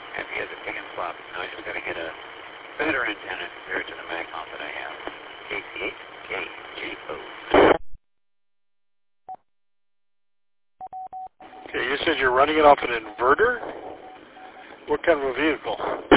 Have you guys a pig and flop? Now I just got to get a better antenna compared to the MACOM that I have. KC8KJO. Okay, you said you're running it off an inverter? What kind of a vehicle?